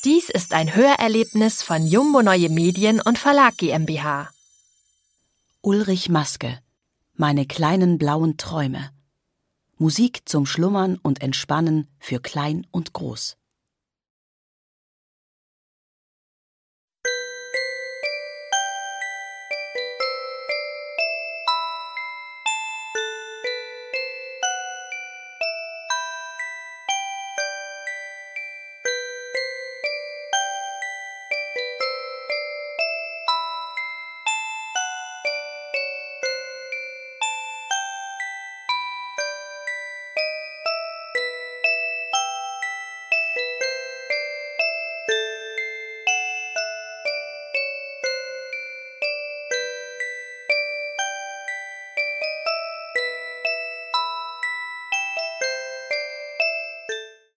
Dies ist ein Hörerlebnis von Jumbo Neue Medien und Verlag GmbH. Ulrich Maske, Meine kleinen blauen Träume. Musik zum Schlummern und Entspannen für Klein und Groß.